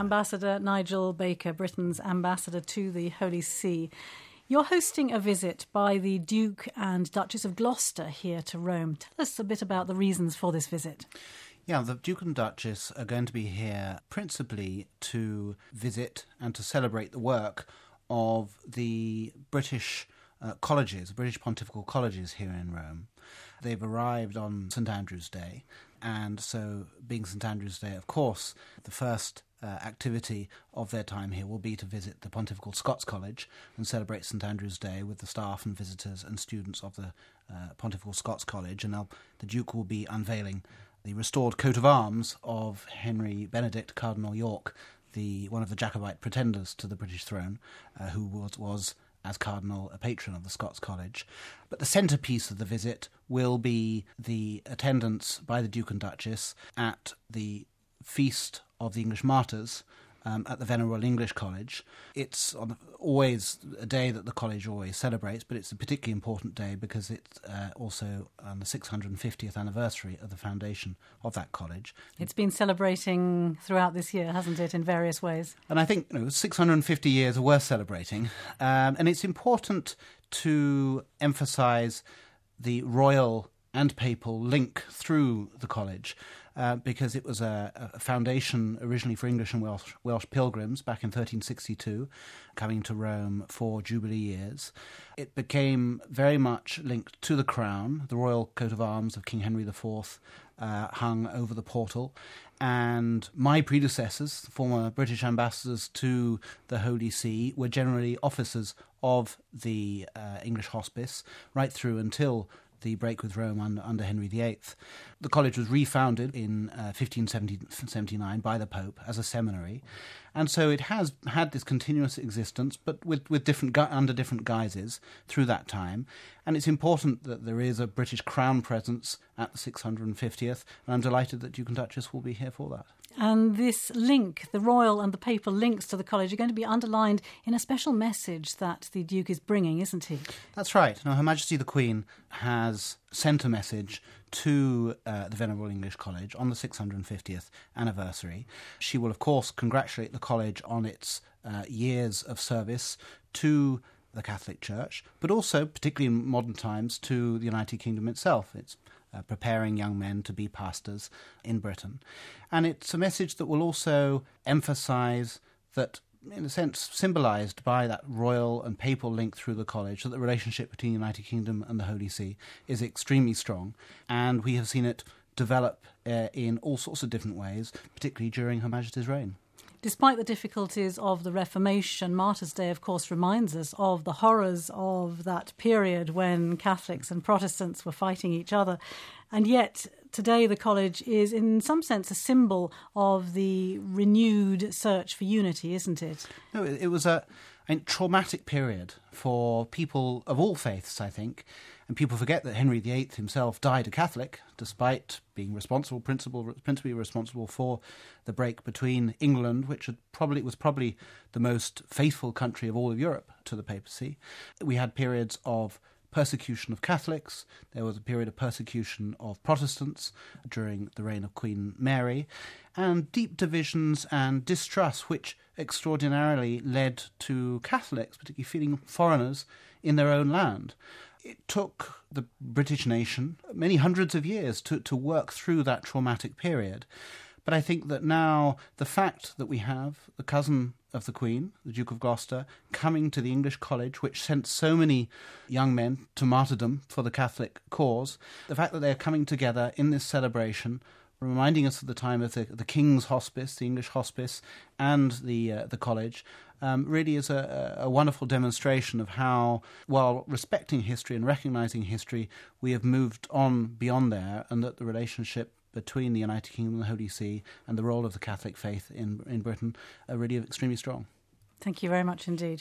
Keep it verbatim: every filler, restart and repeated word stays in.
Ambassador Nigel Baker, Britain's ambassador to the Holy See. You're hosting a visit by the Duke and Duchess of Gloucester here to Rome. Tell us a bit about the reasons for this visit. Yeah, the Duke and Duchess are going to be here principally to visit and to celebrate the work of the British uh, colleges, British pontifical colleges here in Rome. They've arrived on St Andrew's Day, and so being St Andrew's Day, of course, the first uh, activity of their time here will be to visit the Pontifical Scots College and celebrate St Andrew's Day with the staff and visitors and students of the uh, Pontifical Scots College, and the Duke will be unveiling the restored coat of arms of Henry Benedict, Cardinal York, the one of the Jacobite pretenders to the British throne, uh, who was, was, as Cardinal, a patron of the Scots College. But the centrepiece of the visit will be the attendance by the Duke and Duchess at the Feast of the English Martyrs um, at the Venerable English College. It's on, always a day that the college always celebrates, but it's a particularly important day because it's uh, also on the six hundred fiftieth anniversary of the foundation of that college. It's been celebrating throughout this year, hasn't it, in various ways? And I think you know, six hundred fifty years are worth celebrating. Um, and it's important to emphasise the royal and papal link through the college, uh, because it was a, a foundation originally for English and Welsh, Welsh pilgrims back in thirteen sixty-two, coming to Rome for Jubilee years. It became very much linked to the crown. The royal coat of arms of King Henry the Fourth uh, hung over the portal, and my predecessors, former British ambassadors to the Holy See, were generally officers of the uh, English hospice right through until the break with Rome under, under Henry the Eighth. The college was refounded in uh, fifteen seventy-nine by the Pope as a seminary, and so it has had this continuous existence, but with, with different gu- under different guises through that time. And it's important that there is a British Crown presence at the six hundred fiftieth, and I'm delighted that Duke and Duchess will be here for that. And this link, the royal and the papal links to the college, are going to be underlined in a special message that the Duke is bringing, isn't he? That's right. Now, Her Majesty the Queen has sent a message to uh, the Venerable English College on the six hundred fiftieth anniversary. She will, of course, congratulate the college on its uh, years of service to the Catholic Church, but also, particularly in modern times, to the United Kingdom itself. It's Uh, preparing young men to be pastors in Britain. And it's a message that will also emphasise that, in a sense, symbolised by that royal and papal link through the college, that the relationship between the United Kingdom and the Holy See is extremely strong. And we have seen it develop uh, in all sorts of different ways, particularly during Her Majesty's reign. Despite the difficulties of the Reformation, Martyrs' Day, of course, reminds us of the horrors of that period when Catholics and Protestants were fighting each other. And yet, today the college is, in some sense, a symbol of the renewed search for unity, isn't it? No, it, it was a, a traumatic period for people of all faiths, I think. And people forget that Henry the Eighth himself died a Catholic, despite being responsible, principal, principally responsible for the break between England, which had probably was probably the most faithful country of all of Europe to the papacy. We had periods of persecution of Catholics. There was a period of persecution of Protestants during the reign of Queen Mary, and deep divisions and distrust, which extraordinarily led to Catholics, particularly feeling foreigners in their own land. It took the British nation many hundreds of years to, to work through that traumatic period. But I think that now the fact that we have the cousin of the Queen, the Duke of Gloucester, coming to the English College, which sent so many young men to martyrdom for the Catholic cause, the fact that they're coming together in this celebration, reminding us of the time of the, the King's Hospice, the English Hospice, and the uh, the college, um, really is a, a wonderful demonstration of how, while respecting history and recognising history, we have moved on beyond there, and that the relationship between the United Kingdom and the Holy See and the role of the Catholic faith in, in Britain are really extremely strong. Thank you very much indeed.